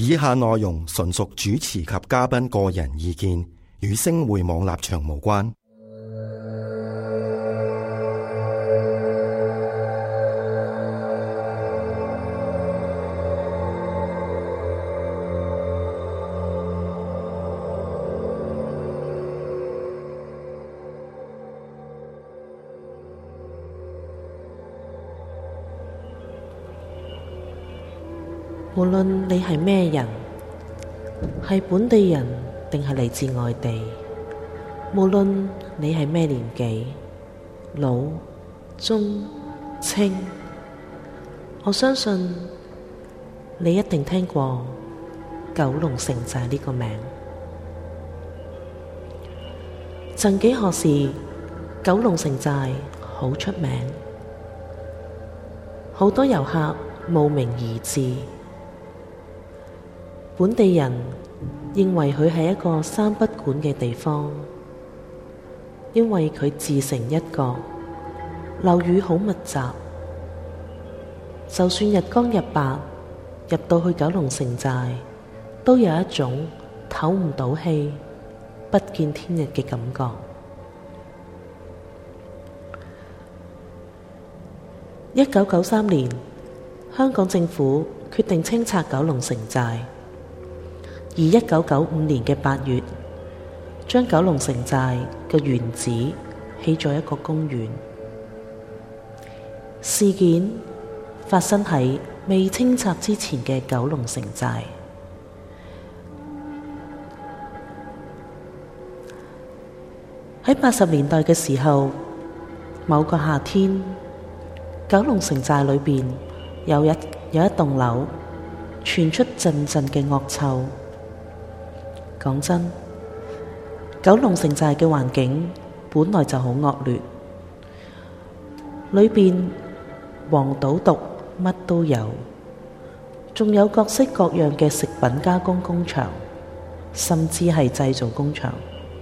以下內容純屬主持及嘉賓個人意見，與星匯網立場無關。 無論你係咩人，係本地人定係嚟自外地，無論你係咩年紀，老、中、青，我相信你一定聽過九龍城寨呢個名。曾幾何時，九龍城寨好出名，好多遊客慕名而至。本地人認為佢係一個三不管嘅地方，因為佢自成一角，樓宇好密集，就算日光日白，入到去九龍城寨，都有一種唞唔到氣、不見天日嘅感覺。1993年，香港政府決定清拆九龍城寨。而1995年嘅8月，將九龍城寨嘅原址起咗一個公園。事件發生喺未清拆之前嘅九龍城寨。喺80年代嘅時候，某個夏天，九龍城寨裏邊有一棟樓傳出陣陣嘅惡臭。講真，九龍城寨嘅環境本來就好惡劣，裏邊黃賭毒乜都有，仲有各式各樣嘅食品加工工場，甚至係製造工場。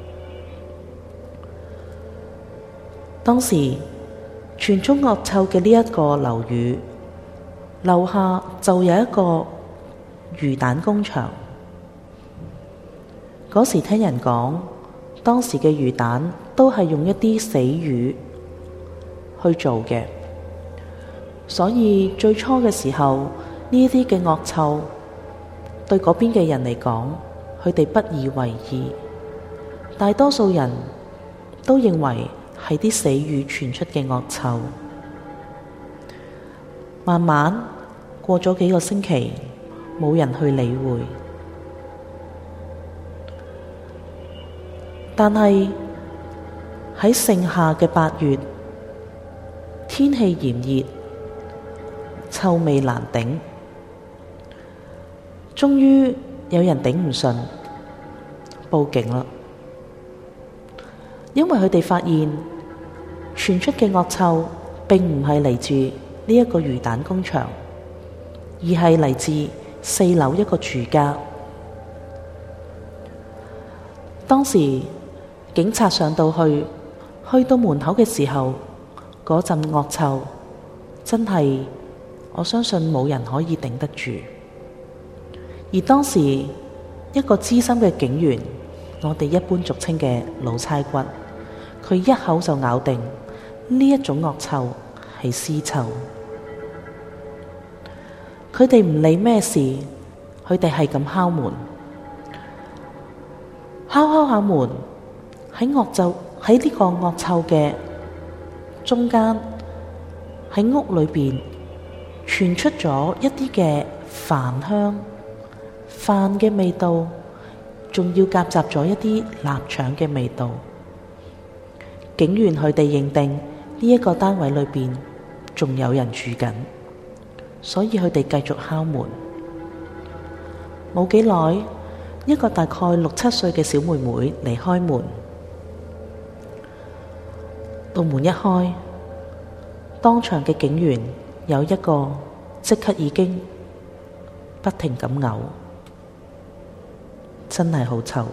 當時傳出惡臭嘅呢一個樓宇樓下就有一個魚蛋工場。嗰時聽人講，當時嘅魚蛋都係用一啲死魚去做嘅，所以最初嘅時候，呢啲嘅惡臭對嗰邊嘅人嚟講，佢哋不以為意。大多數人都認為係啲死魚傳出嘅惡臭。慢慢過咗幾個星期，冇人去理會。但係喺盛夏嘅8月，天氣炎熱，臭味難頂，終於有人頂唔順，報警啦。因為佢哋發現傳出嘅惡臭並唔係嚟自呢一個魚蛋工場，而係嚟自4樓一個住家。當時警察上到去到門口嘅時候，嗰陣惡臭真係，我相信冇人可以頂得住。而當時一個資深嘅警員，我哋一般俗稱嘅老差骨，佢一口就咬定呢一種惡臭係屍臭。佢哋唔理咩事，佢哋係咁敲門，敲下門。喺呢個惡臭嘅中間，喺屋裏邊傳出咗一啲嘅飯香，飯嘅味道，仲要夾雜咗一啲臘腸嘅味道。警員佢哋認定呢一個單位裏邊仲有人住緊，所以佢哋繼續敲門。冇幾耐，一個大概6、7歲嘅小妹妹嚟開門。道門一開，當場嘅警員有一個即刻已經不停咁嘔，真係好臭。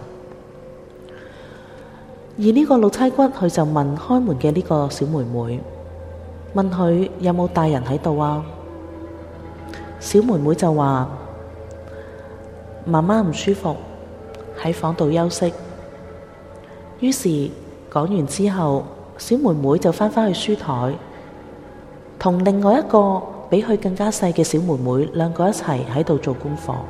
而呢個老差骨佢就問開門嘅呢個小妹妹，問佢有冇大人喺度啊？小妹妹就話媽媽唔舒服，喺房度休息。於是講完之後，小妹妹就返去書台，同另外一個比佢更加細嘅小妹妹兩個一齊喺度做功課。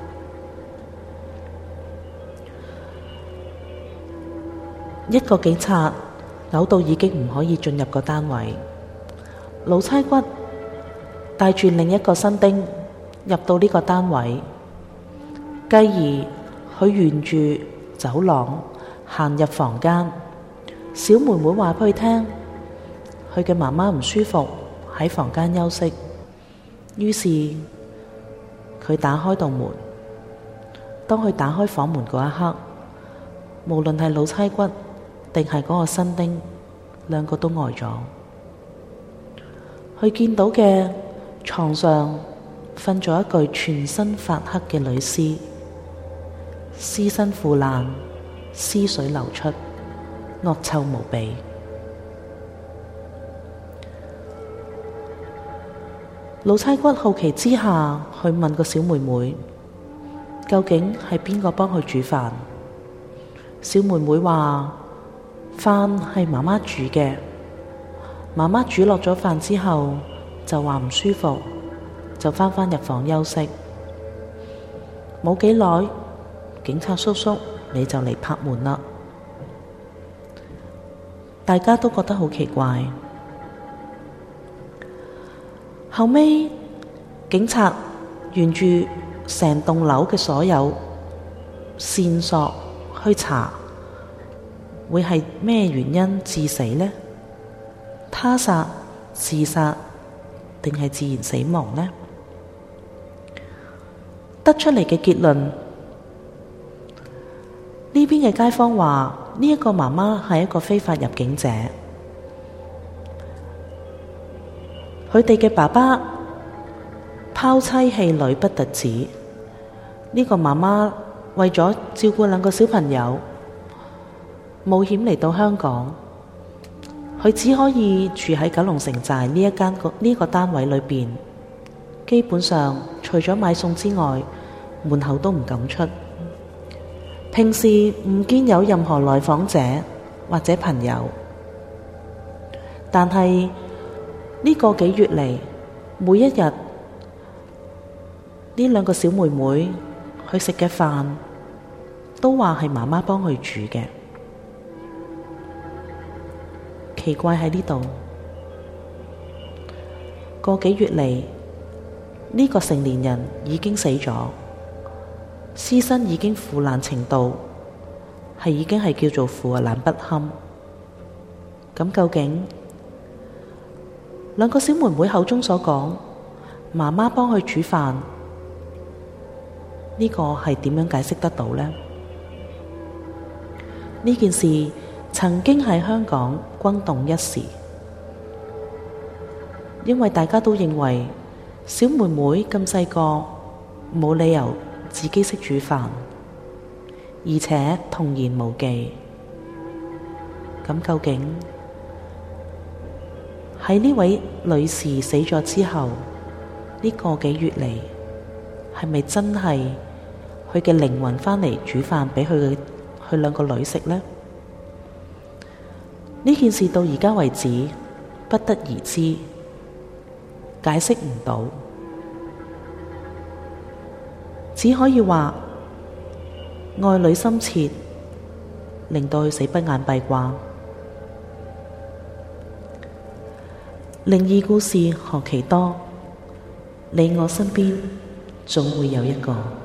一個警察嘔到已經唔可以進入個單位，老差骨帶住另一個新丁入到呢個單位，繼而佢沿住走廊行入房間。小妹妹話俾佢聽，佢嘅媽媽唔舒服，喺房間休息。於是佢打開道門。當佢打開房門嗰一刻，無論係老差骨定係嗰個新丁，兩個都呆咗。佢見到嘅床上瞓咗一具全身發黑嘅女屍，屍身腐爛，屍水流出，惡臭無比。老差骨好奇之下去問個小妹妹，究竟係邊個幫佢煮飯？小妹妹話飯係媽媽煮嘅，媽媽煮落咗飯之後就話唔舒服，就返入房休息。冇幾耐，警察叔叔你就嚟拍門啦。大家都覺得好奇怪。後尾警察沿住成棟樓嘅所有線索去查，會係咩原因致死呢？他殺、自殺定係自然死亡呢？得出嚟嘅結論，呢邊嘅街坊話呢一個媽媽係一個非法入境者。佢哋嘅爸爸拋妻棄女不特止，呢個媽媽為咗照顧兩個小朋友，冒險嚟到香港。佢只可以住喺九龍城寨呢個單位裏邊，基本上除咗買餸之外，門口都唔敢出。平時唔見有任何來訪者或者朋友，但係呢個幾月嚟，每一日呢兩個小妹妹去食嘅飯都話係媽媽幫佢煮嘅。奇怪喺呢度，個幾月嚟，呢個成年人已經死咗，屍身已經腐爛程度已經係叫做腐爛不堪。咁究竟兩個小妹妹口中所講媽媽幫佢煮飯，呢個係點樣解釋得到呢？呢件事曾經喺香港轟動一時，因為大家都認為小妹妹咁細個，冇理由自己識煮飯，而且童言無忌。咁究竟喺呢位女士死咗之後，呢個幾月嚟，係咪真係佢嘅靈魂返嚟煮飯俾佢兩個女食呢？呢件事到而家為止不得而知，解釋唔到，只可以話愛女心切，令到佢死不眼閉啩。靈異故事何其多，你我身邊總會有一個。